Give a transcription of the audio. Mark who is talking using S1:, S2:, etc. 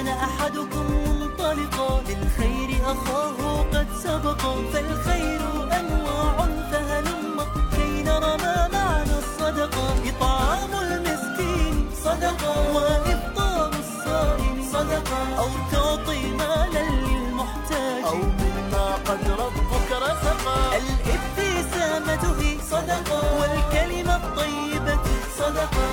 S1: كان أحدكم منطلقا للخير أخاه قد سبقا، فالخير أنواع فهلم كي نرى ما معنى الصدقة. إطعام المسكين صدقة، وإفطار الصائم صدقة، أو تعطي مالا للمحتاج، أو مما قد ربك رزقا. الابتسامة هي صدقة، والكلمة الطيبة صدقة،